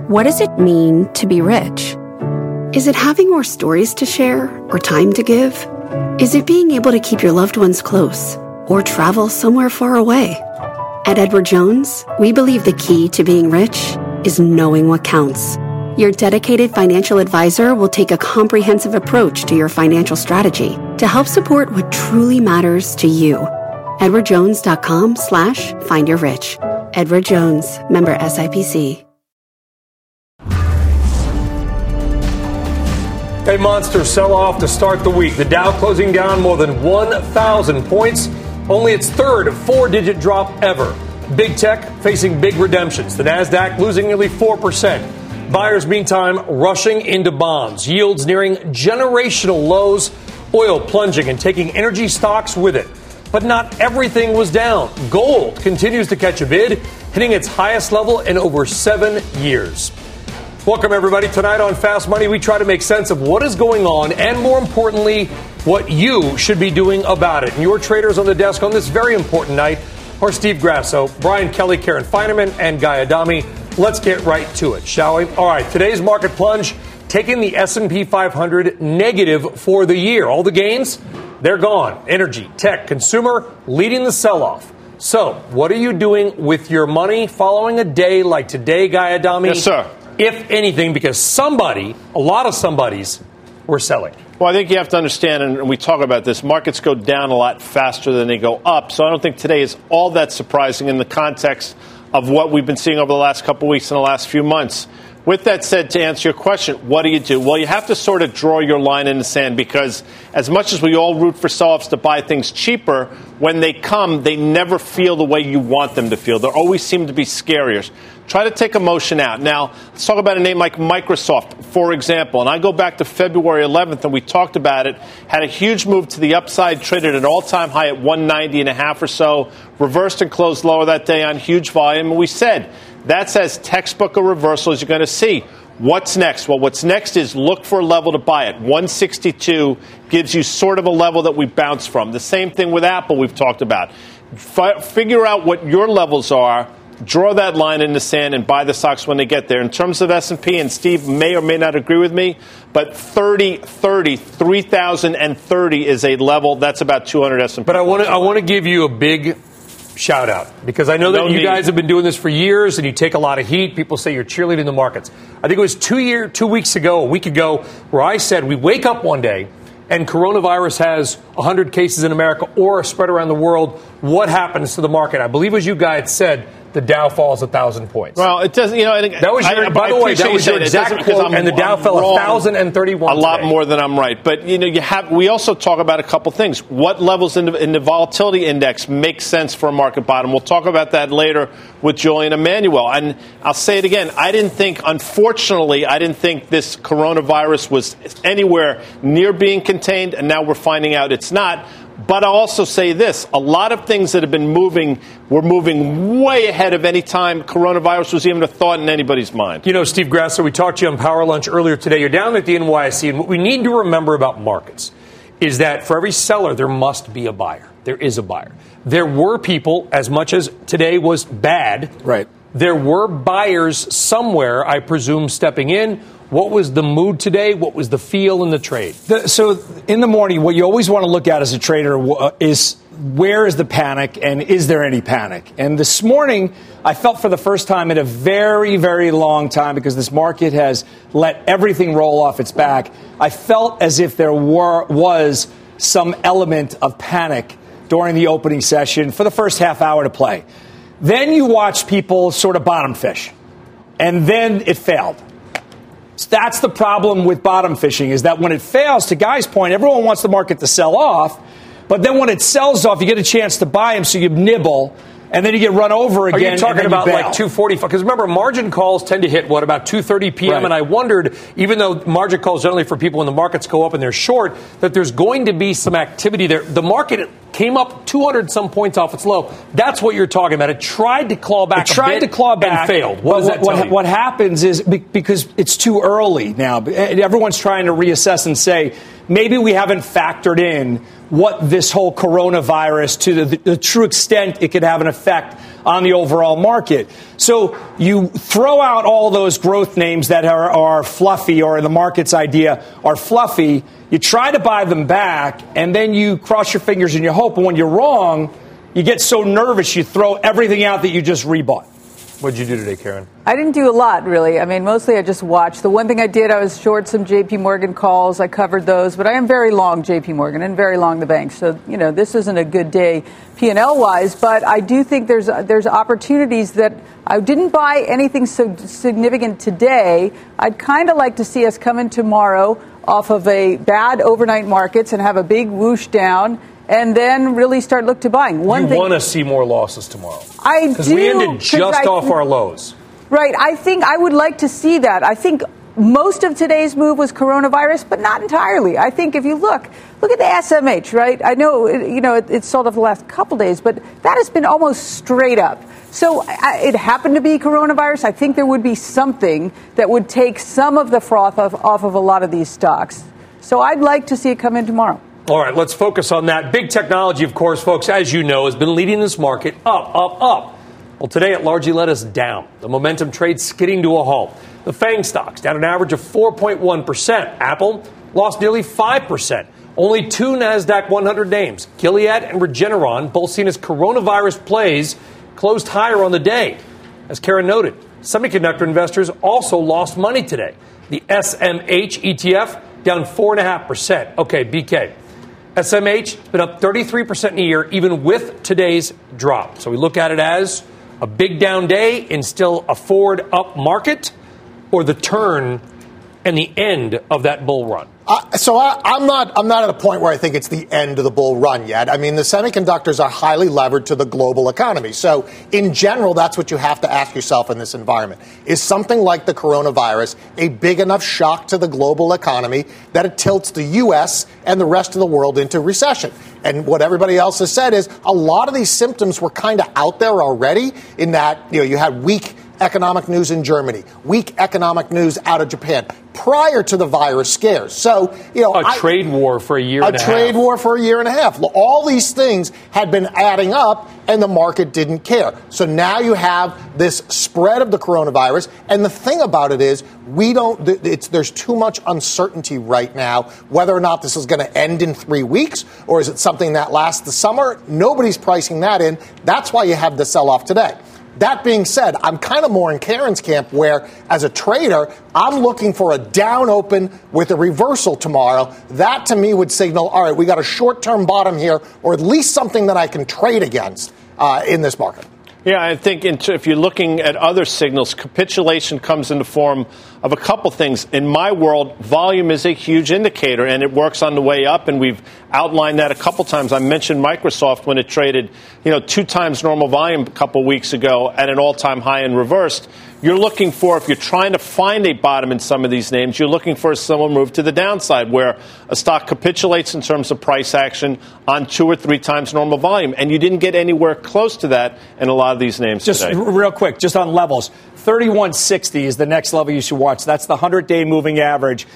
What does it mean to be rich? Is it having more stories to share or time to give? Is it being able to keep your loved ones close or travel somewhere far away? At Edward Jones, we believe the key to being rich is knowing what counts. Your dedicated financial advisor will take a comprehensive approach to your financial strategy to help support what truly matters to you. EdwardJones.com/findyourrich. Edward Jones, member SIPC. A monster sell-off to start the week. The Dow closing down more than 1,000 points. Only its third four-digit drop ever. Big tech facing big redemptions. The Nasdaq losing nearly 4%. Buyers, meantime, rushing into bonds. Yields nearing generational lows. Oil plunging and taking energy stocks with it. But not everything was down. Gold continues to catch a bid, hitting its highest level in over 7 years. Welcome, everybody. Tonight on Fast Money, we try to make sense of what is going on and, more importantly, what you should be doing about it. And your traders on the desk on this very important night are Steve Grasso, Brian Kelly, Karen Feinerman, and Guy Adami. Let's get right to it, shall we? All right, today's market plunge taking the S&P 500 negative for the year. All the gains, they're gone. Energy, tech, consumer leading the sell-off. So what are you doing with your money following a day like today, Guy Adami? Yes, sir. If anything, because somebody, a lot of somebodies, were selling. Well, I think you have to understand, and we talk about this, markets go down a lot faster than they go up. So I don't think today is all that surprising in the context of what we've been seeing over the last couple of weeks and the last few months. With that said, to answer your question, what do you do? Well, you have to sort of draw your line in the sand, because as much as we all root for sell-offs to buy things cheaper, when they come, they never feel the way you want them to feel. They always seem to be scarier. Try to take emotion out. Now, let's talk about a name like Microsoft, for example. And I go back to February 11th, and we talked about it. Had a huge move to the upside, traded at an all-time high at 190.5 or so, reversed and closed lower that day on huge volume. And we said, that's as textbook a reversal as you're going to see. What's next? Well, what's next is look for a level to buy it. 162 gives you sort of a level that we bounce from. The same thing with Apple we've talked about. Figure out what your levels are. Draw that line in the sand and buy the stocks when they get there. In terms of S&P, and Steve may or may not agree with me, but 3,030 is a level. That's about 200 S&P. But I want to give you a big shout out, because I know that you guys have been doing this for years and you take a lot of heat. People say you're cheerleading the markets. I think it was 2 weeks ago, a week ago, where I said we wake up one day and coronavirus has 100 cases in America or spread around the world. What happens to the market? I believe, as you guys said, the Dow falls 1,000 points. Well, it doesn't, I think that was your, by the way, that was your exact quote, and the Dow fell 1,031. A lot more than I'm right. But, we also talk about a couple things. What levels in the volatility index make sense for a market bottom? We'll talk about that later with Julian Emanuel. And I'll say it again. Unfortunately, I didn't think this coronavirus was anywhere near being contained, and now we're finding out it's not. But I'll also say this. A lot of things that have been moving were moving way ahead of any time coronavirus was even a thought in anybody's mind. Steve Grasso, we talked to you on Power Lunch earlier today. You're down at the NYSE, and what we need to remember about markets is that for every seller, there must be a buyer. There is a buyer. There were people, as much as today was bad, right? There were buyers somewhere, I presume, stepping in. What was the mood today? What was the feel in the trade? So in the morning, what you always want to look at as a trader is where is the panic and is there any panic? And this morning, I felt for the first time in a very, very long time, because this market has let everything roll off its back, I felt as if there was some element of panic during the opening session for the first half hour to play. Then you watch people sort of bottom fish, and then it failed. So that's the problem with bottom fishing, is that when it fails, to Guy's point, everyone wants the market to sell off. But then when it sells off, you get a chance to buy them, so you nibble, and then you get run over again. Are you talking about like 245? Because remember, margin calls tend to hit, about 2:30 p.m.? Right. And I wondered, even though margin calls generally for people when the markets go up and they're short, that there's going to be some activity there. The market came up 200-some points off its low. That's what you're talking about. It tried to claw back and failed. What does that tell you? What happens is, because it's too early now, everyone's trying to reassess and say, maybe we haven't factored in what this whole coronavirus, to the true extent it could have an effect on the overall market. So you throw out all those growth names that are fluffy, or the market's idea are fluffy. You try to buy them back, and then you cross your fingers and you hope. And when you're wrong, you get so nervous you throw everything out that you just rebought. What did you do today, Karen? I didn't do a lot, really. I mean, mostly I just watched. The one thing I did, I was short some J.P. Morgan calls. I covered those. But I am very long J.P. Morgan and very long the bank. So, this isn't a good day P&L-wise. But I do think there's opportunities that I didn't buy anything so significant today. I'd kind of like to see us come in tomorrow off of a bad overnight markets and have a big whoosh down, and then really start look to buying. You want to see more losses tomorrow? I do. Because we ended just off our lows. Right. I think I would like to see that. I think most of today's move was coronavirus, but not entirely. I think if you look at the SMH, right? I know, it's sold off the last couple days, but that has been almost straight up. So it happened to be coronavirus. I think there would be something that would take some of the froth off of a lot of these stocks. So I'd like to see it come in tomorrow. All right, let's focus on that. Big technology, of course, folks, as you know, has been leading this market up. Well, today it largely led us down. The momentum trade skidding to a halt. The FANG stocks down an average of 4.1%. Apple lost nearly 5%. Only two NASDAQ 100 names, Gilead and Regeneron, both seen as coronavirus plays, closed higher on the day. As Karen noted, semiconductor investors also lost money today. The SMH ETF down 4.5%. Okay, BK. SMH has been up 33% in a year, even with today's drop. So we look at it as a big down day in still a forward up market, or the turn and the end of that bull run. I'm not at a point where I think it's the end of the bull run yet. I mean, the semiconductors are highly levered to the global economy. So in general, that's what you have to ask yourself in this environment. Is something like the coronavirus a big enough shock to the global economy that it tilts the U.S. and the rest of the world into recession? And what everybody else has said is a lot of these symptoms were kind of out there already, in that, you had weak economic news in Germany, weak economic news out of Japan prior to the virus scares. So, a trade war for a year and a half. A trade war for a year and a half. All these things had been adding up, and the market didn't care. So now you have this spread of the coronavirus. And the thing about it is, there's too much uncertainty right now whether or not this is going to end in 3 weeks, or is it something that lasts the summer? Nobody's pricing that in. That's why you have the sell-off today. That being said, I'm kind of more in Karen's camp, where as a trader, I'm looking for a down open with a reversal tomorrow. That to me would signal, all right, we got a short-term bottom here, or at least something that I can trade against in this market. Yeah, I think if you're looking at other signals, capitulation comes in the form of a couple things. In my world, volume is a huge indicator, and it works on the way up, and we've outlined that a couple times. I mentioned Microsoft when it traded, 2 times normal volume a couple weeks ago at an all-time high and reversed. You're looking for, if you're trying to find a bottom in some of these names, you're looking for a similar move to the downside, where a stock capitulates in terms of price action on 2 or 3 times normal volume. And you didn't get anywhere close to that in a lot of these names just today. Real quick, just on levels, 3160 is the next level you should watch. That's the 100-day moving average.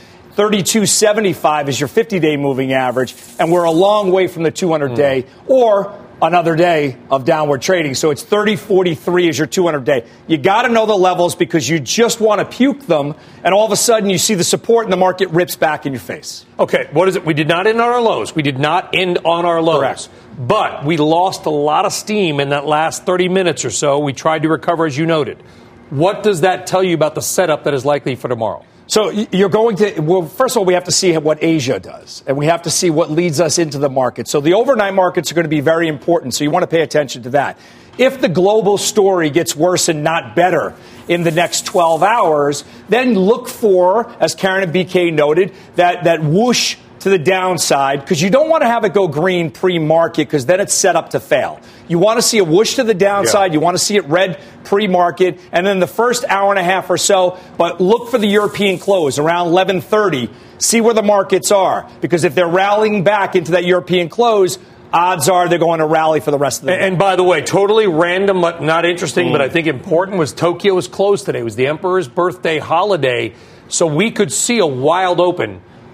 3275 is your 50-day moving average. And we're a long way from the 200-day or another day of downward trading. So it's 3043 is your 200-day. You got to know the levels, because you just want to puke them, and all of a sudden you see the support and the market rips back in your face. Okay, what is it? We did not end on our lows. We did not end on our lows. Correct. But we lost a lot of steam in that last 30 minutes or so. We tried to recover, as you noted. What does that tell you about the setup that is likely for tomorrow? So you're going to, well, first of all, we have to see what Asia does, and we have to see what leads us into the market. So the overnight markets are going to be very important, so you want to pay attention to that. If the global story gets worse and not better in the next 12 hours, then look for, as Karen and BK noted, that whoosh to the downside, because you don't want to have it go green pre-market, because then it's set up to fail. You want to see a whoosh to the downside. You want to see it red pre-market, and then the first hour and a half or so. But look for the European close around 11:30. See where the markets are, because if they're rallying back into that European close, odds are they're going to rally for the rest of the day. And by the way, totally random, but not interesting, but I think important, was Tokyo was closed today. It was the Emperor's birthday holiday, so we could see a wild open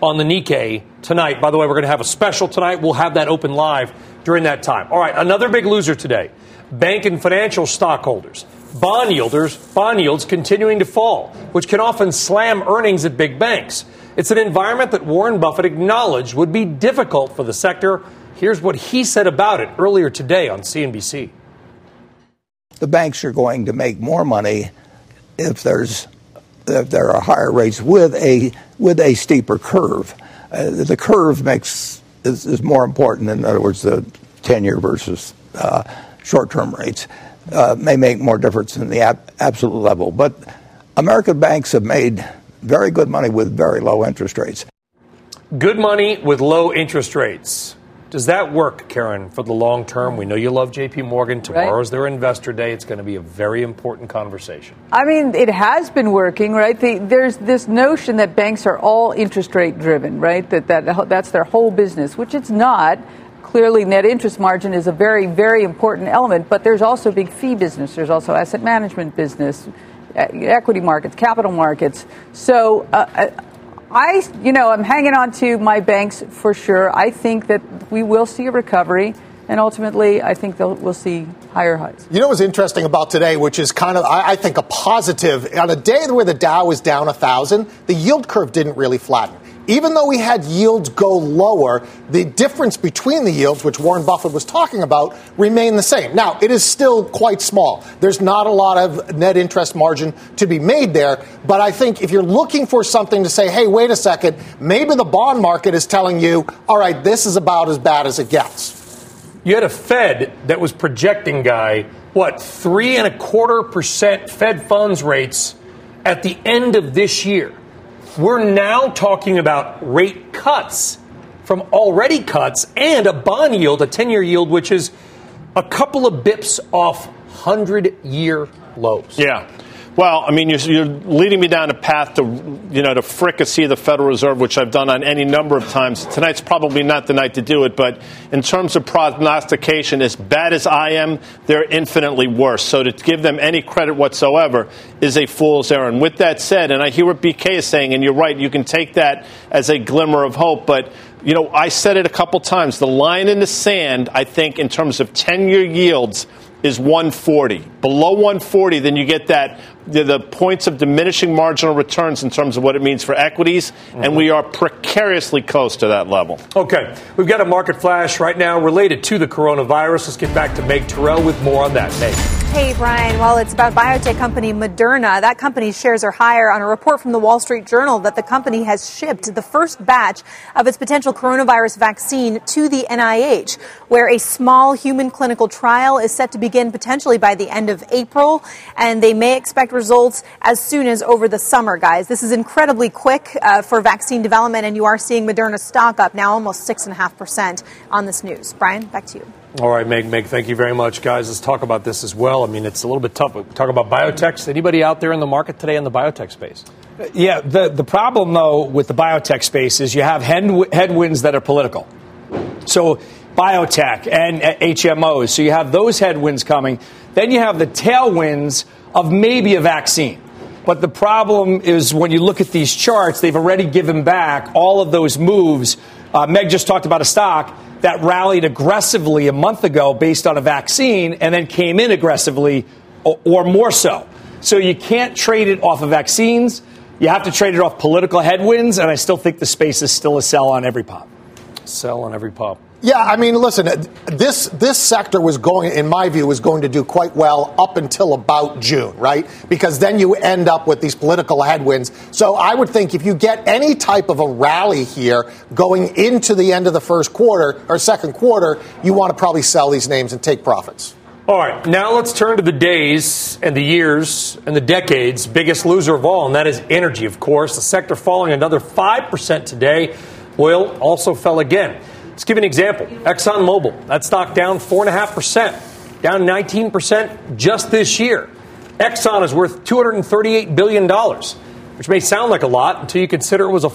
on the Nikkei tonight. By the way, we're going to have a special tonight. We'll have that open live during that time. All right, another big loser today. Bank and financial stockholders. Bond yields continuing to fall, which can often slam earnings at big banks. It's an environment that Warren Buffett acknowledged would be difficult for the sector. Here's what he said about it earlier today on CNBC. The banks are going to make more money if there are higher rates with a steeper curve. The curve is more important. In other words, the 10-year versus short-term rates may make more difference in the absolute level. But American banks have made very good money with very low interest rates. Good money with low interest rates. Does that work, Karen, for the long term? We know you love J.P. Morgan. Tomorrow's their investor day. It's going to be a very important conversation. I mean, it has been working, right? There's this notion that banks are all interest rate driven, right? That's their whole business, which it's not. Clearly, net interest margin is a very, very important element, but there's also big fee business. There's also asset management business, equity markets, capital markets. So I'm hanging on to my banks for sure. I think that we will see a recovery, and ultimately, I think we'll see higher highs. You know what's interesting about today, which is kind of, I think, a positive. On a day where the Dow was down 1,000, the yield curve didn't really flatten. Even though we had yields go lower, the difference between the yields, which Warren Buffett was talking about, remained the same. Now, it is still quite small. There's not a lot of net interest margin to be made there. But I think if you're looking for something to say, hey, wait a second, maybe the bond market is telling you, all right, this is about as bad as it gets. You had a Fed that was projecting, Guy, 3.25% Fed funds rates at the end of this year. We're now talking about rate cuts from already cuts and a bond yield, a 10-year yield, which is a couple of bips off 100-year lows. Yeah. Well, I mean, you're leading me down a path to fricassee the Federal Reserve, which I've done on any number of times. Tonight's probably not the night to do it, but in terms of prognostication, as bad as I am, they're infinitely worse. So to give them any credit whatsoever is a fool's errand. With that said, and I hear what BK is saying, and you're right, you can take that as a glimmer of hope, but I said it a couple times. The line in the sand, I think, in terms of 10-year yields, is 140. Below 140, then you get the points of diminishing marginal returns in terms of what it means for equities, and we are precariously close to that level. Okay, we've got a market flash right now related to the coronavirus. Let's get back to Meg Terrell with more on that. Meg. Hey, Brian. Well, it's about biotech company Moderna. That company's shares are higher on a report from the Wall Street Journal that the company has shipped the first batch of its potential coronavirus vaccine to the NIH, where a small human clinical trial is set to begin potentially by the end of April, and they may expect results as soon as over the summer, guys. This is incredibly quick for vaccine development, and you are seeing Moderna stock up now almost 6.5% on this news. Brian, back to you. All right, Meg, thank you very much, guys. Let's talk about this as well. I mean, it's a little bit tough. We talk about biotechs. Anybody out there in the market today in the biotech space? Yeah, the problem, though, with the biotech space is you have headwinds that are political. So biotech and HMOs. So you have those headwinds coming. Then you have the tailwinds of maybe a vaccine. But the problem is when you look at these charts, they've already given back all of those moves. Meg just talked about a stock that rallied aggressively a month ago based on a vaccine and then came in aggressively or more so. So you can't trade it off of vaccines. You have to trade it off political headwinds. And I still think the space is still a sell on every pop. Sell on every pop. Yeah, I mean, listen, this sector was going, in my view, was going to do quite well up until about June, right? Because then you end up with these political headwinds. So I would think if you get any type of a rally here going into the end of the first quarter or second quarter, you want to probably sell these names and take profits. All right, now let's turn to the days and the years and the decades biggest loser of all, and that is energy, of course. The sector falling another 5% today. Oil also fell again. Let's give you an example. ExxonMobil, that stock down 4.5%, down 19% just this year. Exxon is worth $238 billion, which may sound like a lot until you consider it was a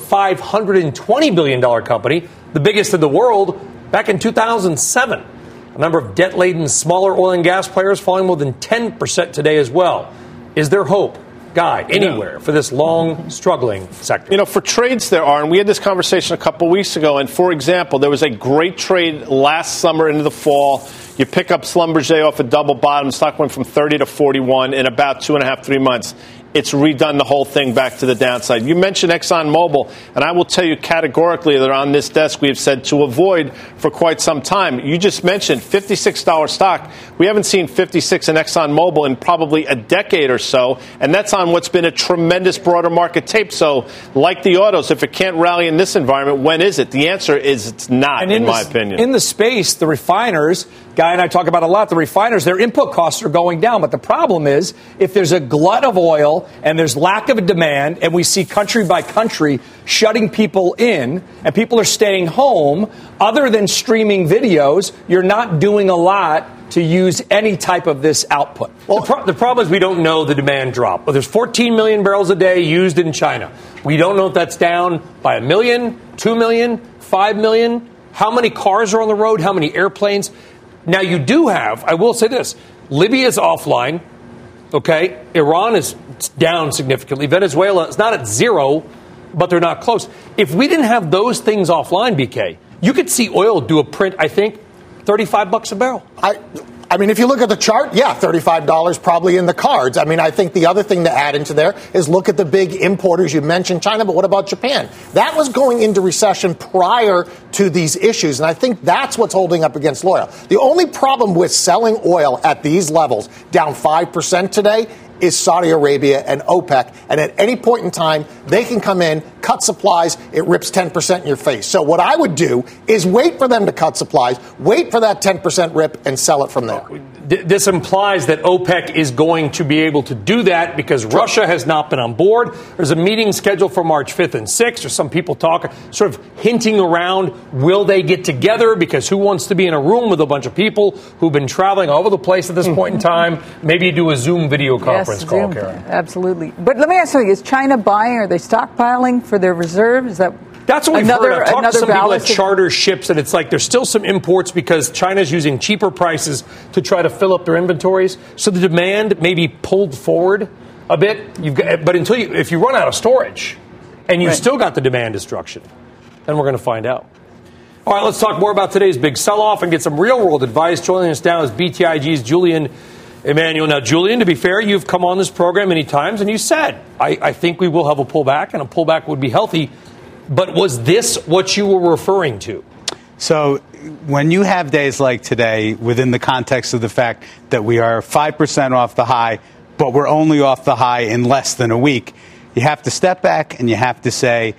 $520 billion company, the biggest in the world, back in 2007. A number of debt-laden smaller oil and gas players falling more than 10% today as well. Is there hope? guide anywhere for this long, struggling sector. You know, for trades there are, and we had this conversation a couple weeks ago, and for example, there was a great trade last summer into the fall. You pick up Schlumberger off a double bottom. Stock went from 30 to 41 in about 2.5, 3 months. It's redone the whole thing back to the downside. You mentioned ExxonMobil, and I will tell you categorically that on this desk we have said to avoid for quite some time. You just mentioned $56 stock. We haven't seen 56 in ExxonMobil in probably a decade or so, and that's on what's been a tremendous broader market tape. So, like the autos, if it can't rally in this environment, when is it? The answer is it's not, in my opinion. In the space, the refiners, Guy and I talk about a lot, the refiners, their input costs are going down. But the problem is, if there's a glut of oil and there's lack of a demand, and we see country by country shutting people in, and people are staying home, other than streaming videos, you're not doing a lot to use any type of this output. Well, the problem is we don't know the demand drop. Well, there's 14 million barrels a day used in China. We don't know if that's down by 1 million, 2 million, 5 million. How many cars are on the road? How many airplanes? Now, you do have, I will say this, Libya's offline, okay? Iran is down significantly. Venezuela is not at zero, but they're not close. If we didn't have those things offline, BK, you could see oil do a print, I think, $35 a barrel. I mean, if you look at the chart, yeah, $35 probably in the cards. I mean, I think the other thing to add into there is look at the big importers. You mentioned China, but what about Japan? That was going into recession prior to these issues, and I think that's what's holding up against oil. The only problem with selling oil at these levels, down 5% today, is Saudi Arabia and OPEC. And at any point in time, they can come in, cut supplies, it rips 10% in your face. So what I would do is wait for them to cut supplies, wait for that 10% rip, and sell it from there. This implies that OPEC is going to be able to do that because Russia has not been on board. There's a meeting scheduled for March 5th and 6th. There's some people talking, sort of hinting around, will they get together? Because who wants to be in a room with a bunch of people who've been traveling all over the place at this point in time? Maybe you do a Zoom video conference call, Karen. Absolutely. But let me ask you, is China buying? Are they stockpiling for their reserves? Is that That's what we've heard. I've talked to some people that charter ships, and it's like there's still some imports because China's using cheaper prices to try to fill up their inventories. So the demand may be pulled forward a bit. But if you run out of storage and you've still got the demand destruction, then we're going to find out. All right, let's talk more about today's big sell-off and get some real-world advice. Joining us now is BTIG's Julian Emanuel. Now, Julian, to be fair, you've come on this program many times, and you said, I think we will have a pullback, and a pullback would be healthy. But was this what you were referring to? So when you have days like today, within the context of the fact that we are 5% off the high, but we're only off the high in less than a week, you have to step back and you have to say,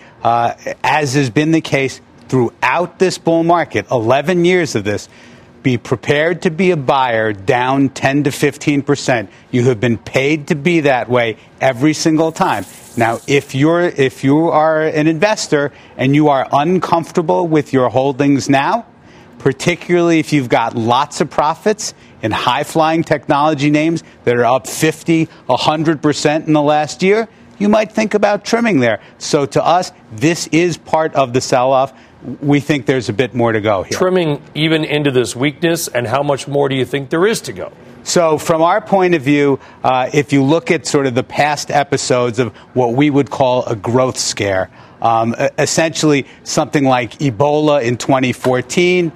as has been the case throughout this bull market, 11 years of this, be prepared to be a buyer down 10 to 15%. You have been paid to be that way every single time. Now, if you are an investor and you are uncomfortable with your holdings now, particularly if you've got lots of profits in high-flying technology names that are up 50, 100% in the last year, you might think about trimming there. So to us, this is part of the sell-off. We think there's a bit more to go here. Trimming even into this weakness, and how much more do you think there is to go? So from our point of view, if you look at sort of the past episodes of what we would call a growth scare, essentially something like Ebola in 2014,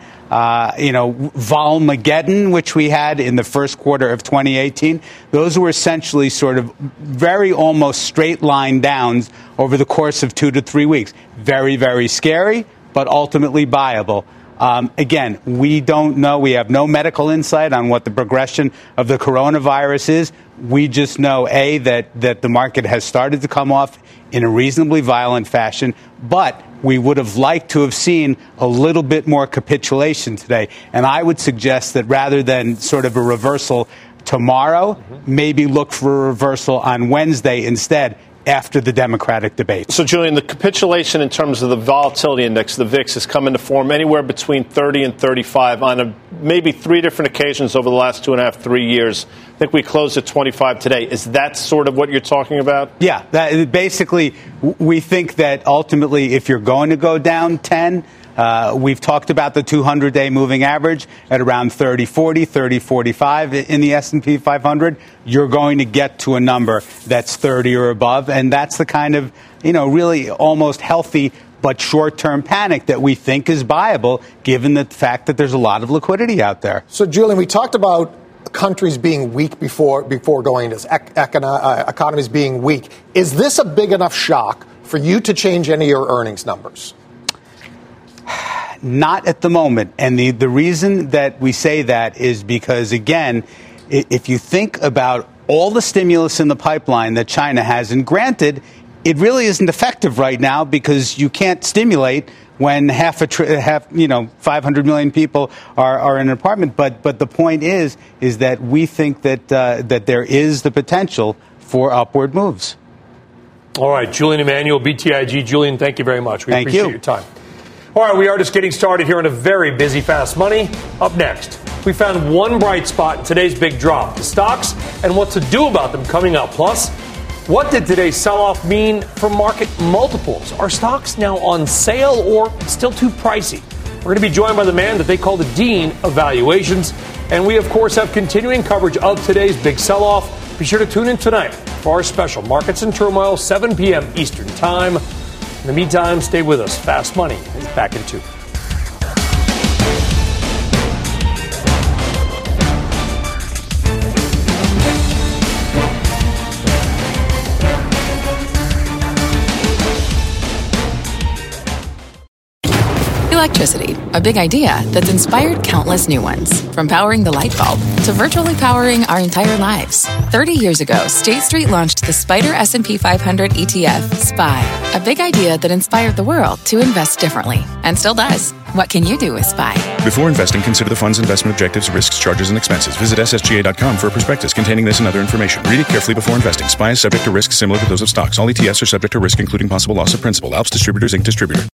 Volmageddon, which we had in the first quarter of 2018, those were essentially sort of very almost straight line downs over the course of 2 to 3 weeks. Very, very scary, but ultimately buyable. Again, we don't know. We have no medical insight on what the progression of the coronavirus is. We just know, A, that the market has started to come off in a reasonably violent fashion, but we would have liked to have seen a little bit more capitulation today. And I would suggest that rather than sort of a reversal tomorrow, maybe look for a reversal on Wednesday instead, after the Democratic debate. So, Julian, the capitulation in terms of the volatility index, the VIX, has come into form anywhere between 30 and 35 on maybe 3 different occasions over the last 2.5, 3 years. I think we closed at 25 today. Is that sort of what you're talking about? Yeah. Basically, we think that ultimately, if you're going to go down 10, We've talked about the 200-day moving average at around 30-40, 30-45 in the S&P 500. You're going to get to a number that's 30 or above, and that's the kind of, really almost healthy but short-term panic that we think is viable, given the fact that there's a lot of liquidity out there. So, Julian, we talked about countries being weak before going into this, economies being weak. Is this a big enough shock for you to change any of your earnings numbers? Not at the moment. And the reason that we say that is because, again, if you think about all the stimulus in the pipeline that China has, and granted, it really isn't effective right now because you can't stimulate when 500 million people are in an apartment. But the point is that we think that there is the potential for upward moves. All right, Julian Emanuel, BTIG. Julian, thank you very much. We appreciate your time. All right, we are just getting started here on a very busy Fast Money. Up next, we found one bright spot in today's big drop, the stocks, and what to do about them coming up. Plus, what did today's sell-off mean for market multiples? Are stocks now on sale or still too pricey? We're going to be joined by the man that they call the Dean of Valuations. And we, of course, have continuing coverage of today's big sell-off. Be sure to tune in tonight for our special Markets in Turmoil, 7 p.m. Eastern Time. In the meantime, stay with us. Fast Money is back in 2. Electricity, a big idea that's inspired countless new ones. From powering the light bulb to virtually powering our entire lives. 30 years ago, State Street launched the SPDR S&P 500 ETF, SPY. A big idea that inspired the world to invest differently. And still does. What can you do with SPY? Before investing, consider the fund's investment objectives, risks, charges, and expenses. Visit ssga.com for a prospectus containing this and other information. Read it carefully before investing. SPY is subject to risks similar to those of stocks. All ETFs are subject to risk, including possible loss of principal. Alps Distributors, Inc. Distributor.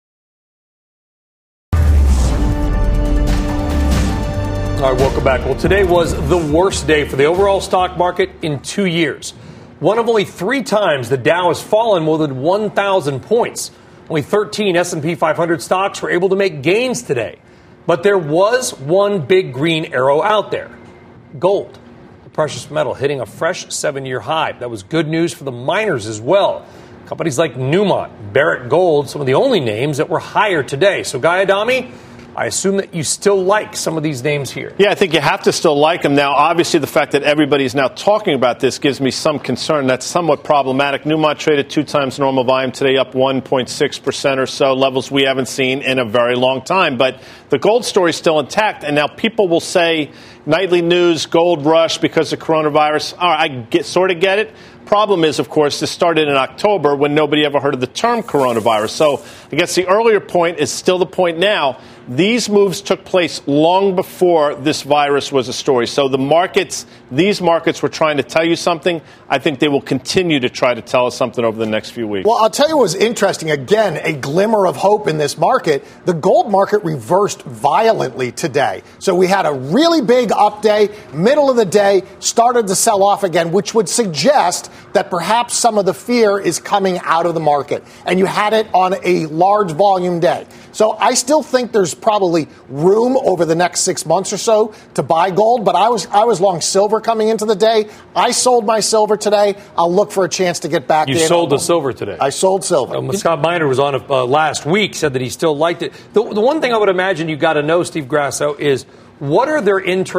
All right, welcome back. Well, today was the worst day for the overall stock market in 2 years. One of only 3 times the Dow has fallen more than 1,000 points. Only 13 S&P 500 stocks were able to make gains today. But there was one big green arrow out there. Gold, the precious metal, hitting a fresh 7-year high. That was good news for the miners as well. Companies like Newmont, Barrick Gold, some of the only names that were higher today. So, Guy Adami, I assume that you still like some of these names here. Yeah, I think you have to still like them. Now, obviously, the fact that everybody's now talking about this gives me some concern. That's somewhat problematic. Newmont traded 2 times normal volume today, up 1.6% or so, levels we haven't seen in a very long time. But the gold story is still intact. And now people will say, nightly news, gold rush because of coronavirus. All right, I sort of get it. Problem is, of course, this started in October when nobody ever heard of the term coronavirus. So I guess the earlier point is still the point now. These moves took place long before this virus was a story. So these markets were trying to tell you something. I think they will continue to try to tell us something over the next few weeks. Well, I'll tell you what was interesting. Again, a glimmer of hope in this market. The gold market reversed violently today. So we had a really big up day, middle of the day, started to sell off again, which would suggest that perhaps some of the fear is coming out of the market. And you had it on a large volume day. So I still think there's probably room over the next 6 months or so to buy gold. But I was long silver coming into the day. I sold my silver today. I'll look for a chance to get back in. You sold the silver today? I sold silver. Scott Miner was on last week, said that he still liked it. The one thing I would imagine you got to know, Steve Grasso, is what are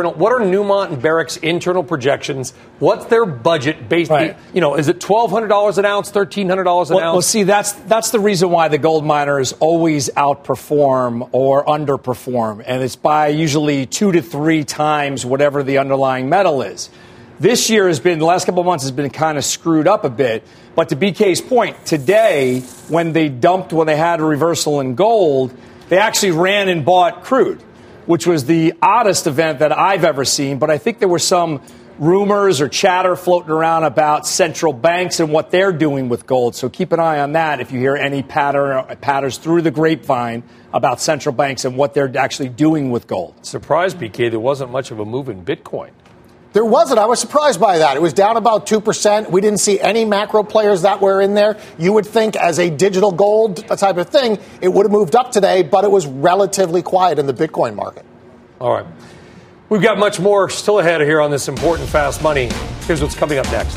Newmont and Barrick's internal projections? What's their budget based? Right. Is it $1,200 an ounce, $1,300 an ounce? Well, see, that's the reason why the gold miners always outperform or underperform, and it's by usually 2 to 3 times whatever the underlying metal is. This year the last couple of months has been kind of screwed up a bit. But to BK's point, today when they had a reversal in gold, they actually ran and bought crude, which was the oddest event that I've ever seen. But I think there were some rumors or chatter floating around about central banks and what they're doing with gold. So keep an eye on that if you hear any patterns through the grapevine about central banks and what they're actually doing with gold. Surprised, BK, there wasn't much of a move in Bitcoin. There wasn't. I was surprised by that. It was down about 2%. We didn't see any macro players that were in there. You would think as a digital gold type of thing, it would have moved up today, but it was relatively quiet in the Bitcoin market. All right. We've got much more still ahead here on this important fast money. Here's what's coming up next.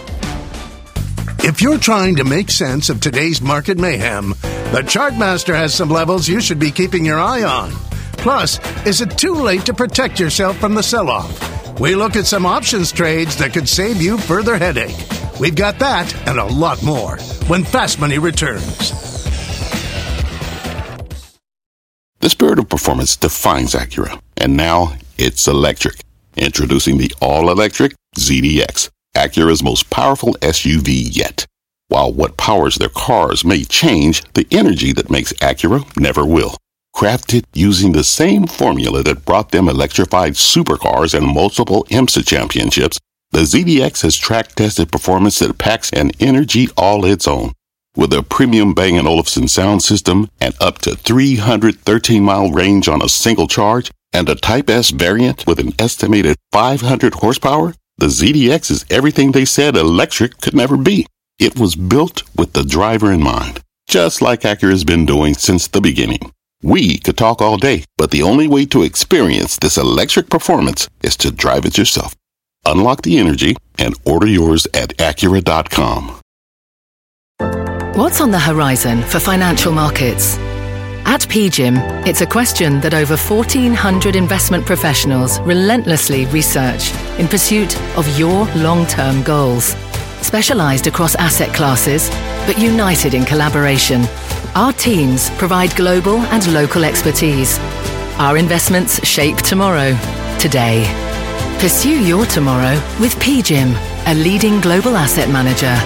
If you're trying to make sense of today's market mayhem, the Chartmaster has some levels you should be keeping your eye on. Plus, is it too late to protect yourself from the sell-off? We look at some options trades that could save you further headache. We've got that and a lot more when Fast Money returns. The spirit of performance defines Acura, and now it's electric. Introducing the all-electric ZDX, Acura's most powerful SUV yet. While what powers their cars may change, the energy that makes Acura never will. Crafted using the same formula that brought them electrified supercars and multiple IMSA championships, the ZDX has track-tested performance that packs an energy all its own. With a premium Bang & Olufsen sound system and up to 313-mile range on a single charge, and a Type S variant with an estimated 500 horsepower, the ZDX is everything they said electric could never be. It was built with the driver in mind, just like Acura's been doing since the beginning. We could talk all day, but the only way to experience this electric performance is to drive it yourself. Unlock the energy and order yours at Acura.com. What's on the horizon for financial markets? At PGIM, it's a question that over 1,400 investment professionals relentlessly research in pursuit of your long-term goals. Specialized across asset classes, but united in collaboration, our teams provide global and local expertise. Our investments shape tomorrow, today. Pursue your tomorrow with PGIM, a leading global asset manager.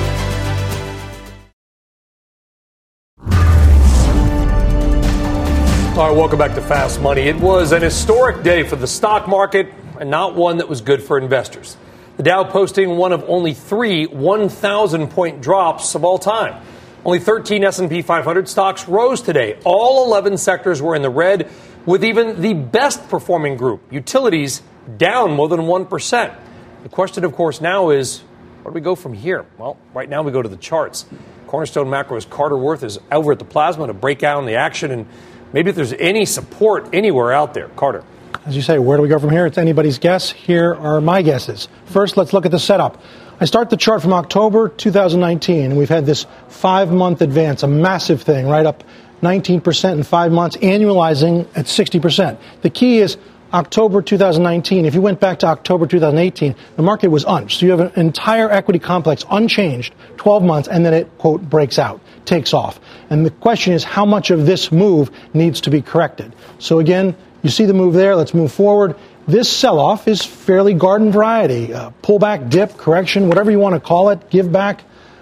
All right, welcome back to Fast Money. It was an historic day for the stock market and not one that was good for investors. The Dow posting one of only 3 1,000-point drops of all time. Only 13 S&P 500 stocks rose today. All 11 sectors were in the red, with even the best performing group, utilities, down more than 1%. The question, of course, now is, where do we go from here? Well, right now we go to the charts. Cornerstone Macro's Carter Worth is over at the Plasma to break down the action and maybe if there's any support anywhere out there. Carter. As you say, where do we go from here? It's anybody's guess. Here are my guesses. First, let's look at the setup. I start the chart from October 2019, and we've had this 5-month advance, a massive thing, right up 19% in 5 months, annualizing at 60%. The key is October 2019. If you went back to October 2018, the market was unched. So you have an entire equity complex unchanged, 12 months, and then it, quote, breaks out, takes off. And the question is how much of this move needs to be corrected. So again, you see the move there. Let's move forward. This sell-off is fairly garden variety. Pullback, dip, correction, whatever you want to call it, give back,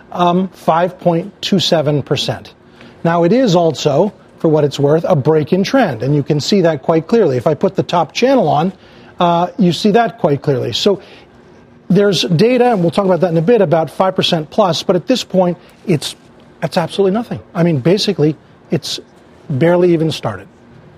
5.27%. Now, it is also, for what it's worth, a break in trend, and you can see that quite clearly. If I put the top channel on, you see that quite clearly. So there's data, and we'll talk about that in a bit, about 5% plus, but at this point, that's absolutely nothing. I mean, basically, it's barely even started.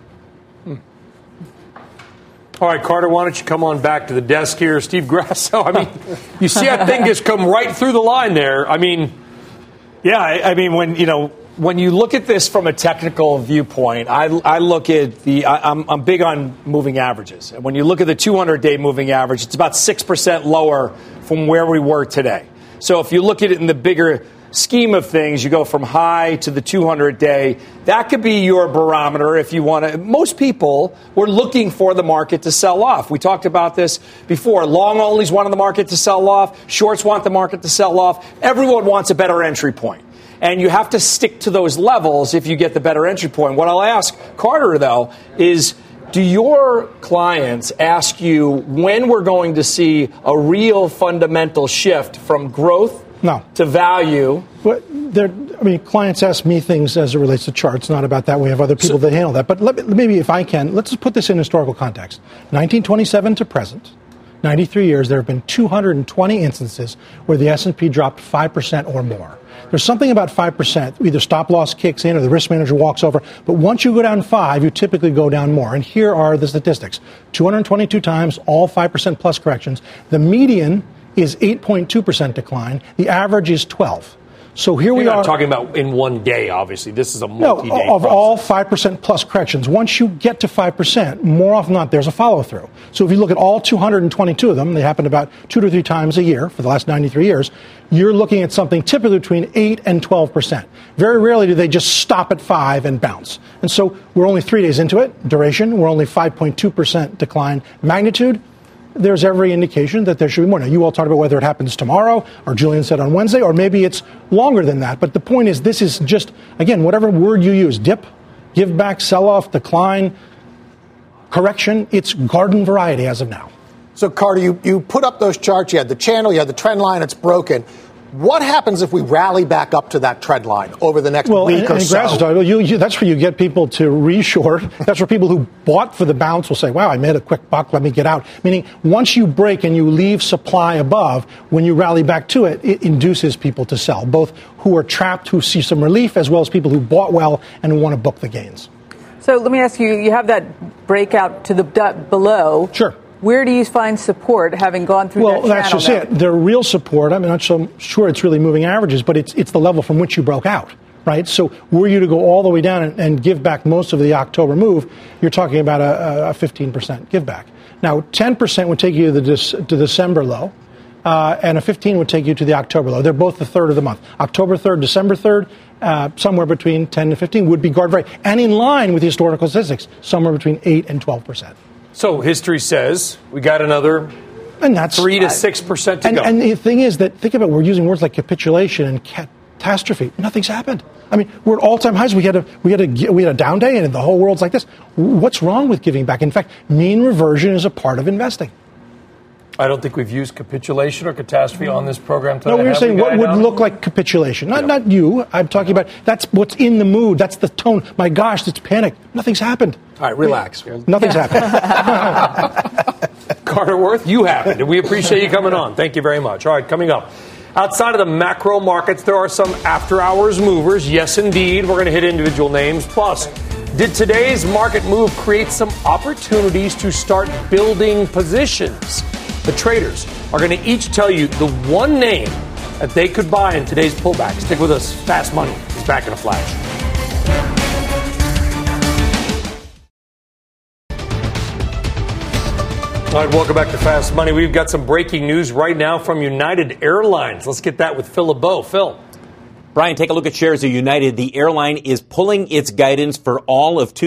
All right, Carter, why don't you come on back to the desk here? Steve Grasso, I mean, you see that thing just come right through the line there. I mean, yeah, I mean, when you look at this from a technical viewpoint, I look at I'm big on moving averages. And when you look at the 200-day moving average, it's about 6% lower from where we were today. So if you look at it in the bigger scheme of things, you go from high to the 200-day. That could be your barometer if you want to. Most people were looking for the market to sell off. We talked about this before. Long onlys wanted the market to sell off. Shorts want the market to sell off. Everyone wants a better entry point. And you have to stick to those levels if you get the better entry point. What I'll ask Carter, though, is do your clients ask you when we're going to see a real fundamental shift from growth to value? Well, clients ask me things as it relates to charts, not about that. We have other people that handle that. But maybe if I can, let's just put this in historical context. 1927 to present, 93 years, there have been 220 instances where the S&P dropped 5% or more. There's something about 5%. Either stop loss kicks in or the risk manager walks over. But once you go down 5, you typically go down more. And here are the statistics. 222 times, all 5% plus corrections. The median is 8.2% decline. The average is 12. So here we are. You're not talking about in one day, obviously. This is a multi-day of process. all 5% plus corrections. Once you get to 5%, more often than not, there's a follow-through. So if you look at all 222 of them, they happen about 2 to 3 times a year for the last 93 years, you're looking at something typically between 8 and 12%. Very rarely do they just stop at 5 and bounce. And so we're only 3 days into it. Duration, we're only 5.2% decline. Magnitude, there's every indication that there should be more. Now, you all talked about whether it happens tomorrow, or Julian said on Wednesday, or maybe it's longer than that. But the point is, this is just, again, whatever word you use, dip, give back, sell off, decline, correction, it's garden variety as of now. So, Carter, you put up those charts. You had the channel, you had the trend line, it's broken. What happens if we rally back up to that trend line over the next week or so? That's where you get people to reshort. That's where people who bought for the bounce will say, wow, I made a quick buck, let me get out. Meaning, once you break and you leave supply above, when you rally back to it, it induces people to sell, both who are trapped, who see some relief, as well as people who bought well and who want to book the gains. So let me ask you, you have that breakout to the below. Sure. Where do you find support, having gone through that channel? Well, that's just it. The real support, I'm not so sure it's really moving averages, but it's the level from which you broke out, right? So were you to go all the way down and give back most of the October move, you're talking about a 15% give back. Now, 10% would take you to the December low, and a 15 would take you to the October low. They're both the third of the month. October 3rd, December 3rd, somewhere between 10 to 15 would be guard rate. And in line with historical statistics, somewhere between 8 and 12%. So history says we got another 3 to 6% to go. And the thing is that, think about it, we're using words like capitulation and catastrophe. Nothing's happened. I mean, we're at all-time highs. We had a down day, and the whole world's like this. What's wrong with giving back? In fact, mean reversion is a part of investing. I don't think we've used capitulation or catastrophe on this program today. No, we were saying what would look like capitulation. Not you. I'm talking about that's what's in the mood. That's the tone. My gosh, it's panic. Nothing's happened. All right, relax. Nothing's happened. Carter Worth, you happened. And we appreciate you coming on. Thank you very much. All right, coming up. Outside of the macro markets, there are some after-hours movers. Yes, indeed. We're going to hit individual names. Plus, did today's market move create some opportunities to start building positions? The traders are going to each tell you the one name that they could buy in today's pullback. Stick with us. Fast Money is back in a flash. All right, welcome back to Fast Money. We've got some breaking news right now from United Airlines. Let's get that with Phil LeBeau. Phil. Brian, take a look at shares of United. The airline is pulling its guidance for all of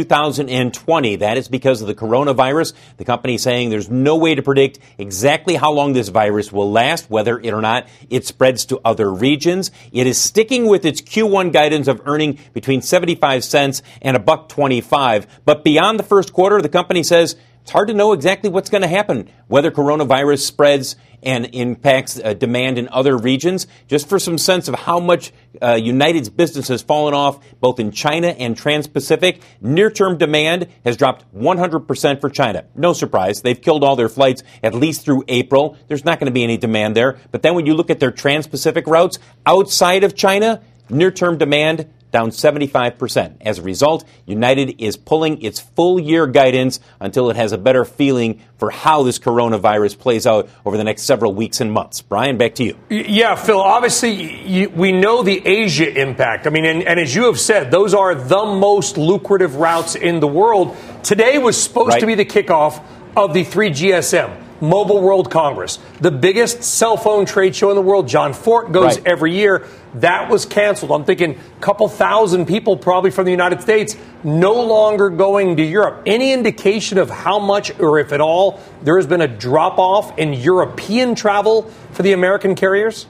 2020. That is because of the coronavirus. The company is saying there's no way to predict exactly how long this virus will last, whether it or not it spreads to other regions. It is sticking with its Q1 guidance of earning between 75 cents and $1.25. But beyond the first quarter, the company says it's hard to know exactly what's going to happen, whether coronavirus spreads and impacts demand in other regions. Just for some sense of how much United's business has fallen off, both in China and Trans-Pacific, near-term demand has dropped 100% for China. No surprise. They've killed all their flights at least through April. There's not going to be any demand there. But then when you look at their Trans-Pacific routes outside of China, near-term demand down 75%. As a result, United is pulling its full-year guidance until it has a better feeling for how this coronavirus plays out over the next several weeks and months. Brian, back to you. Yeah, Phil, obviously, we know the Asia impact. I mean, and as you have said, those are the most lucrative routes in the world. Today was supposed to be the kickoff of the 3GSM. Mobile World Congress, the biggest cell phone trade show in the world. John Fort goes every year. That was canceled. I'm thinking a couple thousand people probably from the United States no longer going to Europe. Any indication of how much, or if at all, there has been a drop-off in European travel for the American carriers?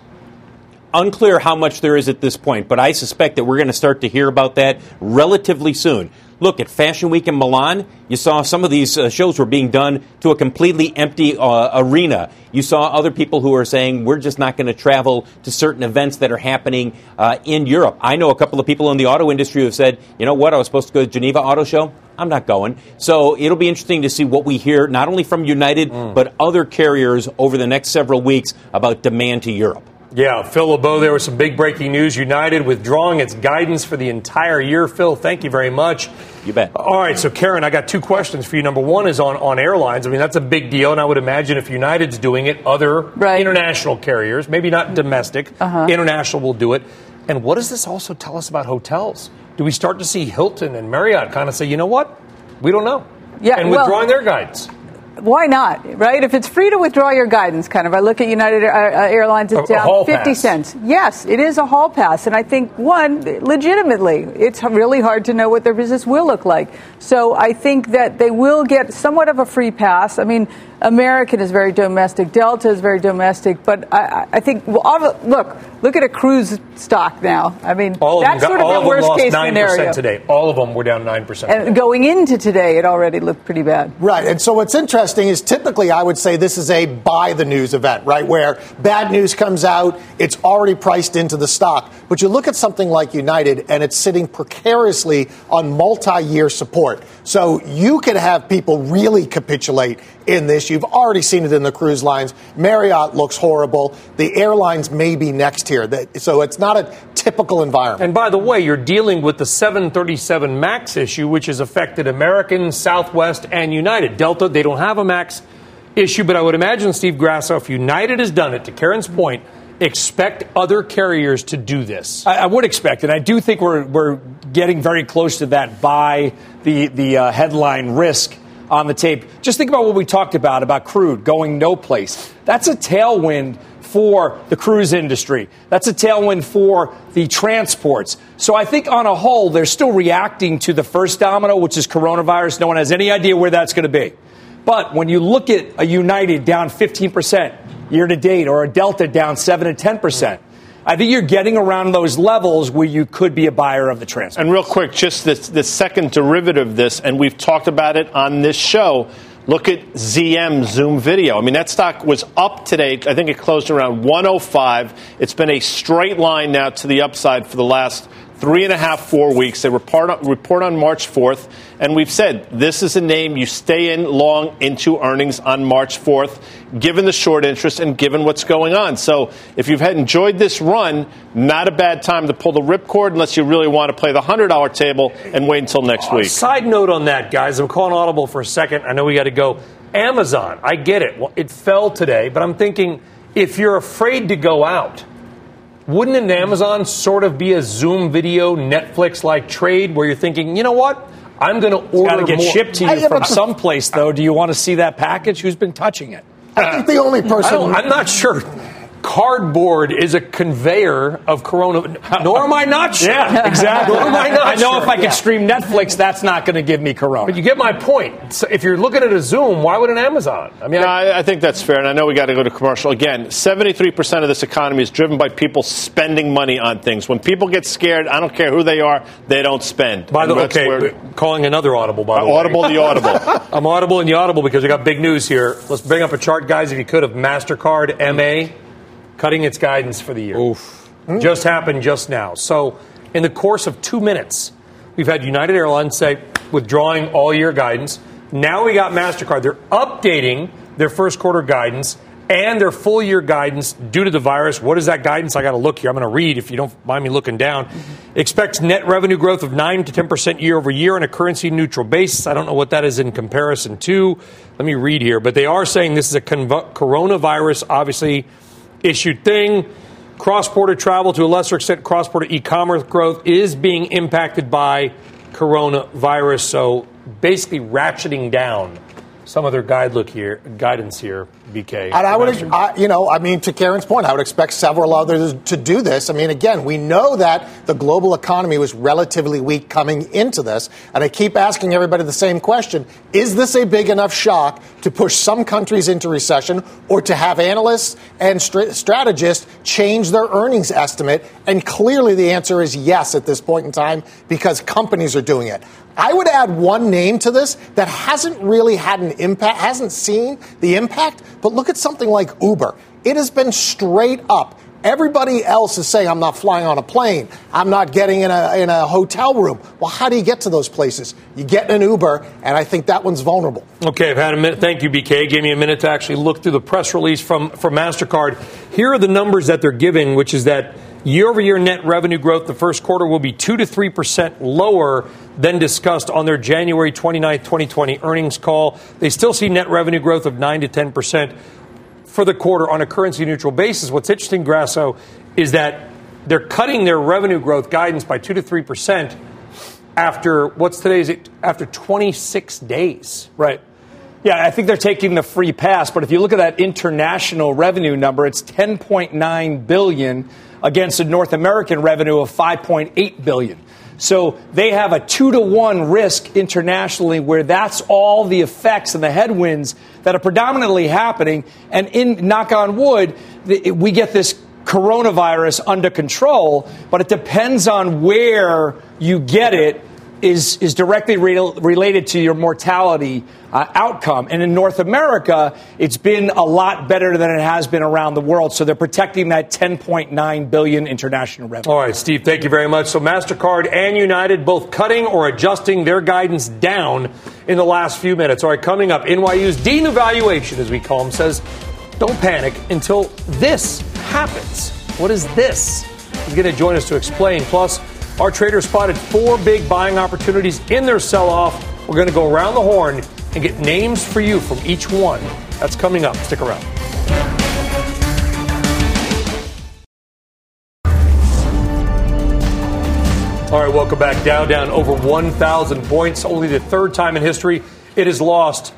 Unclear how much there is at this point, but I suspect that we're going to start to hear about that relatively soon. Look, at Fashion Week in Milan, you saw some of these shows were being done to a completely empty arena. You saw other people who are saying, we're just not going to travel to certain events that are happening in Europe. I know a couple of people in the auto industry who have said, you know what, I was supposed to go to Geneva Auto Show. I'm not going. So it'll be interesting to see what we hear, not only from United, but other carriers over the next several weeks about demand to Europe. Yeah, Phil LeBeau, there was some big breaking news. United withdrawing its guidance for the entire year. Phil, thank you very much. You bet. All right, so Karen, I got two questions for you. Number one is on airlines. I mean, that's a big deal, and I would imagine if United's doing it, other international carriers, maybe not domestic, international will do it. And what does this also tell us about hotels? Do we start to see Hilton and Marriott kind of say, you know what? We don't know. Yeah, and withdrawing their guidance. Why not, right? If it's free to withdraw your guidance, kind of. I look at United Airlines, it's down 50 cents. Yes, it is a hall pass. And I think, one, legitimately, it's really hard to know what their business will look like. So I think that they will get somewhat of a free pass. I mean, American is very domestic. Delta is very domestic. But I think, look at a cruise stock now. I mean, that's sort of the worst case scenario. Today. All of them were down 9%. And going into today, it already looked pretty bad. Right. And so what's interesting is typically I would say this is a buy the news event, right? Where bad news comes out, it's already priced into the stock. But you look at something like United and it's sitting precariously on multi-year support. So you could have people really capitulate in this. You've already seen it in the cruise lines. Marriott looks horrible. The airlines may be next here. So it's not a typical environment. And by the way, you're dealing with the 737 MAX issue, which has affected American, Southwest, and United. Delta, they don't have a MAX issue, but I would imagine, Steve Grasso, if United has done it, to Karen's point, expect other carriers to do this. I would expect, and I do think we're getting very close to that by the headline risk on the tape. Just think about what we talked about crude going no place. That's a tailwind for the cruise industry. That's a tailwind for the transports. So I think on a whole, they're still reacting to the first domino, which is coronavirus. No one has any idea where that's going to be. But when you look at a United down 15% year to date or a Delta down 7 to 10%, I think you're getting around those levels where you could be a buyer of the transport. And real quick, just the second derivative of this, and we've talked about it on this show. Look at ZM, Zoom Video. I mean, that stock was up today. I think it closed around 105. It's been a straight line now to the upside for the last 3.5, 4 weeks. They report on March 4th. And we've said this is a name you stay in long into earnings on March 4th, given the short interest and given what's going on. So if you've enjoyed this run, not a bad time to pull the ripcord unless you really want to play the $100 table and wait until next week. Side note on that, guys. I'm calling audible for a second. I know we got to go. Amazon, I get it. Well, it fell today, but I'm thinking if you're afraid to go out, wouldn't an Amazon sort of be a Zoom Video, Netflix-like trade where you're thinking, you know what? I'm going to order more. It's got to get shipped to you from someplace, though. Do you want to see that package? Who's been touching it? I think the only person... I'm not sure. Cardboard is a conveyor of corona. Nor am I not sure. Yeah, exactly. Nor am I not I know sure. if I can stream Netflix, that's not going to give me corona. But you get my point. So if you're looking at a Zoom, why would an Amazon? I mean, I think that's fair, and I know we got to go to commercial. Again, 73% of this economy is driven by people spending money on things. When people get scared, I don't care who they are, they don't spend. By the way, calling another audible, by the way. Audible the audible. I'm audible in the audible because we got big news here. Let's bring up a chart, guys, if you could, of MasterCard MA. Cutting its guidance for the year. Oof. Just happened just now. So in the course of 2 minutes, we've had United Airlines say withdrawing all year guidance. Now we got MasterCard. They're updating their first quarter guidance and their full year guidance due to the virus. What is that guidance? I got to look here. I'm going to read if you don't mind me looking down. Expects net revenue growth of 9 to 10% year over year on a currency neutral basis. I don't know what that is in comparison to. Let me read here. But they are saying this is a coronavirus, obviously, issued thing. Cross-border travel, to a lesser extent, cross-border e-commerce growth is being impacted by coronavirus. So basically ratcheting down some of their guidance here, BK. And I would, to Karen's point, I would expect several others to do this. I mean, again, we know that the global economy was relatively weak coming into this. And I keep asking everybody the same question. Is this a big enough shock to push some countries into recession or to have analysts and strategists change their earnings estimate? And clearly the answer is yes at this point in time because companies are doing it. I would add one name to this that hasn't really had an impact, hasn't seen the impact, but look at something like Uber. It has been straight up Everybody else is saying, I'm not flying on a plane. I'm not getting in a hotel room. Well, how do you get to those places? You get in an Uber, and I think that one's vulnerable. Okay, I've had a minute. Thank you, BK. Gave me a minute to actually look through the press release from MasterCard. Here are the numbers that they're giving, which is that year-over-year net revenue growth the first quarter will be 2% to 3% lower than discussed on their January 29, 2020 earnings call. They still see net revenue growth of 9 to 10% for the quarter on a currency-neutral basis. What's interesting, Grasso, is that they're cutting their revenue growth guidance by 2 to 3% after after 26 days. Right. Yeah, I think they're taking the free pass. But if you look at that international revenue number, it's $10.9 billion against a North American revenue of $5.8 billion. So they have a 2-to-1 risk internationally where that's all the effects and the headwinds that are predominantly happening. And in knock on wood, we get this coronavirus under control, but it depends on where you get it is directly related to your mortality outcome. And in North America, it's been a lot better than it has been around the world. So they're protecting that $10.9 billion international revenue. All right, Steve, thank you very much. So MasterCard and United both cutting or adjusting their guidance down in the last few minutes. All right, coming up, NYU's Dean of Valuation, as we call him, says, don't panic until this happens. What is this? He's going to join us to explain. Plus, our traders spotted 4 big buying opportunities in their sell-off. We're going to go around the horn and get names for you from each one. That's coming up. Stick around. All right, welcome back. Dow down over 1,000 points. Only the third time in history it has lost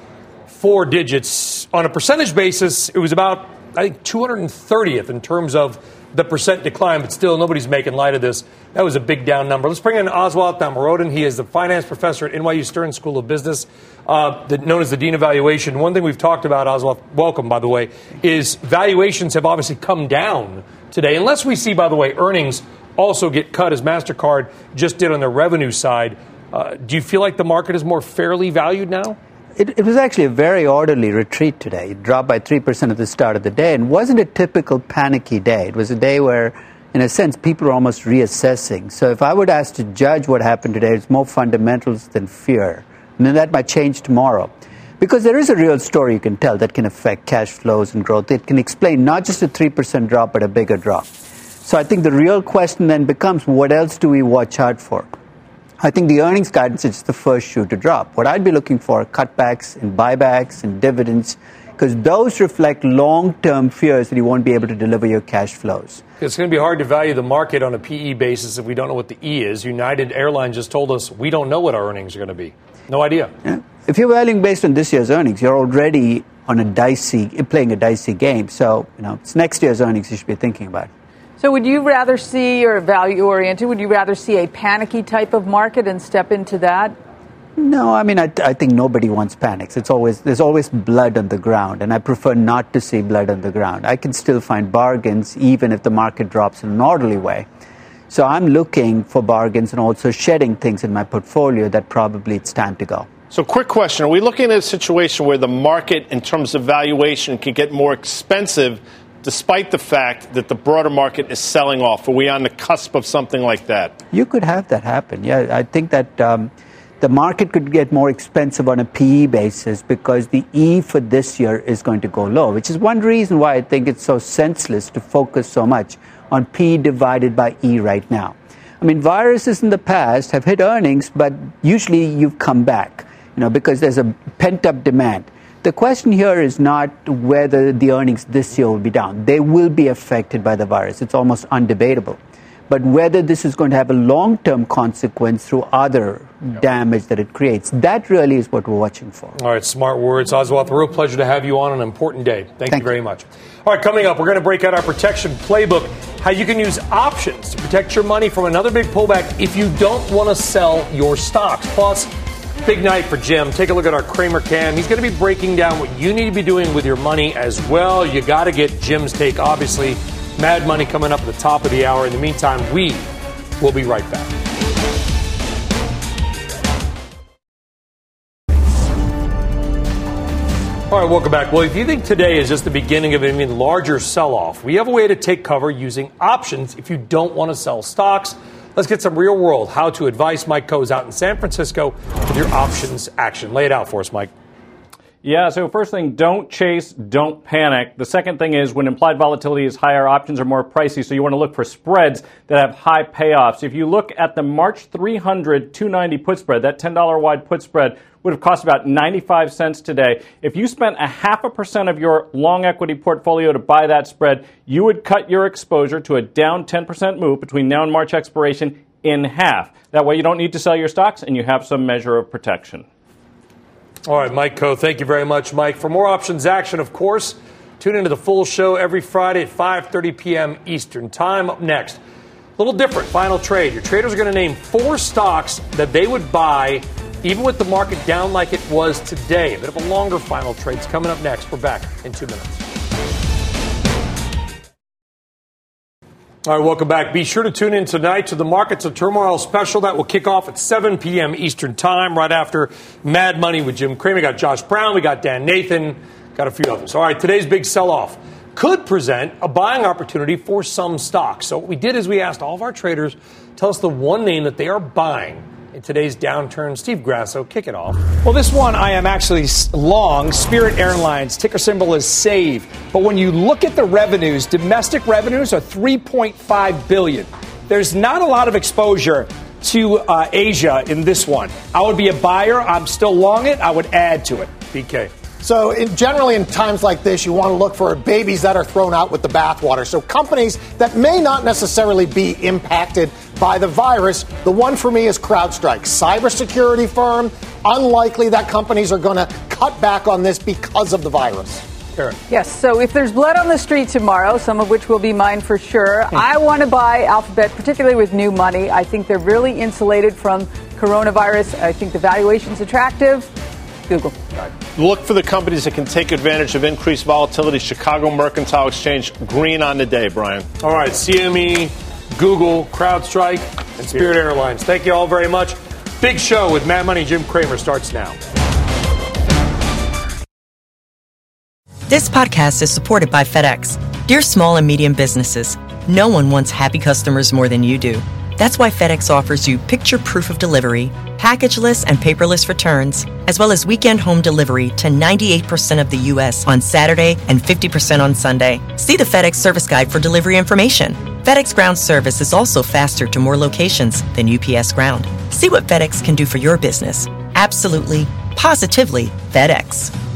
4 digits. On a percentage basis, it was about, I think, 230th in terms of the percent decline, but still nobody's making light of this. That was a big down number. Let's bring in Oswald Thamaradan. He is the finance professor at NYU Stern School of Business, known as the Dean of Valuation. One thing we've talked about, Oswald, welcome, by the way, is valuations have obviously come down today. Unless we see, by the way, earnings also get cut as MasterCard just did on their revenue side. Do you feel like the market is more fairly valued now? It was actually a very orderly retreat today. It dropped by 3% at the start of the day and wasn't a typical panicky day. It was a day where, in a sense, people were almost reassessing. So if I were asked to judge what happened today, it's more fundamentals than fear. And then that might change tomorrow. Because there is a real story you can tell that can affect cash flows and growth. It can explain not just a 3% drop, but a bigger drop. So I think the real question then becomes, what else do we watch out for? I think the earnings guidance is the first shoe to drop. What I'd be looking for are cutbacks and buybacks and dividends, because those reflect long-term fears that you won't be able to deliver your cash flows. It's going to be hard to value the market on a PE basis if we don't know what the E is. United Airlines just told us we don't know what our earnings are going to be. No idea. Yeah. If you're valuing based on this year's earnings, you're already on playing a dicey game. So, it's next year's earnings you should be thinking about. So would you rather see, or value-oriented, would you rather see a panicky type of market and step into that? No, I mean, I think nobody wants panics. There's always blood on the ground, and I prefer not to see blood on the ground. I can still find bargains even if the market drops in an orderly way. So I'm looking for bargains and also shedding things in my portfolio that probably it's time to go. So quick question. Are we looking at a situation where the market, in terms of valuation, can get more expensive despite the fact that the broader market is selling off? Are we on the cusp of something like that? You could have that happen. Yeah, I think that the market could get more expensive on a PE basis because the E for this year is going to go low, which is one reason why I think it's so senseless to focus so much on P divided by E right now. I mean, viruses in the past have hit earnings, but usually you've come back, because there's a pent-up demand. The question here is not whether the earnings this year will be down. They will be affected by the virus. It's almost undebatable. But whether this is going to have a long-term consequence through other damage that it creates, that really is what we're watching for. All right, smart words. Oswald, a real pleasure to have you on an important day. Thank you very much. All right, coming up, we're going to break out our protection playbook, how you can use options to protect your money from another big pullback if you don't want to sell your stocks. Plus, big night for Jim. Take a look at our Cramer Cam. He's going to be breaking down what you need to be doing with your money as well. You got to get Jim's take, obviously. Mad Money coming up at the top of the hour. In the meantime, we will be right back. All right, welcome back. Well, if you think today is just the beginning of an even larger sell-off, we have a way to take cover using options if you don't want to sell stocks. Let's get some real-world how-to advice. Mike Coe is out in San Francisco with your options action. Lay it out for us, Mike. Yeah, so first thing, don't chase, don't panic. The second thing is when implied volatility is higher, options are more pricey, so you want to look for spreads that have high payoffs. If you look at the March 300 290 put spread, that $10 wide put spread would have cost about 95 cents today. If you spent 0.5% of your long equity portfolio to buy that spread, you would cut your exposure to a down 10% move between now and March expiration in half. That way you don't need to sell your stocks and you have some measure of protection. All right, Mike Coe, thank you very much, Mike. For more options action, of course, tune into the full show every Friday at 5:30 p.m. Eastern Time. Up next, a little different, final trade. Your traders are going to name 4 stocks that they would buy even with the market down like it was today. A bit of a longer final trade's coming up next. We're back in 2 minutes. All right, welcome back. Be sure to tune in tonight to the Markets of Turmoil special that will kick off at 7 p.m. Eastern Time, right after Mad Money with Jim Cramer. We got Josh Brown, we got Dan Nathan, got a few others. All right, today's big sell-off could present a buying opportunity for some stocks. So what we did is we asked all of our traders, tell us the one name that they are buying in today's downturn. Steve Grasso, kick it off. Well, this one I am actually long. Spirit Airlines, ticker symbol is SAVE. But when you look at the revenues, domestic revenues are $3.5 billion. There's not a lot of exposure to Asia in this one. I would be a buyer. I'm still long it. I would add to it. BK. So generally in times like this, you want to look for babies that are thrown out with the bathwater. So companies that may not necessarily be impacted by the virus. The one for me is CrowdStrike, cybersecurity firm. Unlikely that companies are going to cut back on this because of the virus. Karen. Yes, so if there's blood on the street tomorrow, some of which will be mine for sure, I want to buy Alphabet, particularly with new money. I think they're really insulated from coronavirus. I think the valuation's attractive. Google. Look for the companies that can take advantage of increased volatility. Chicago Mercantile Exchange, green on the day, Brian. All right, CME, Google, CrowdStrike, and Spirit Airlines. Thank you all very much. Big show with Mad Money Jim Cramer starts now. This podcast is supported by FedEx. Dear small and medium businesses, no one wants happy customers more than you do. That's why FedEx offers you picture proof of delivery, packageless and paperless returns, as well as weekend home delivery to 98% of the U.S. on Saturday and 50% on Sunday. See the FedEx service guide for delivery information. FedEx Ground service is also faster to more locations than UPS Ground. See what FedEx can do for your business. Absolutely, positively FedEx.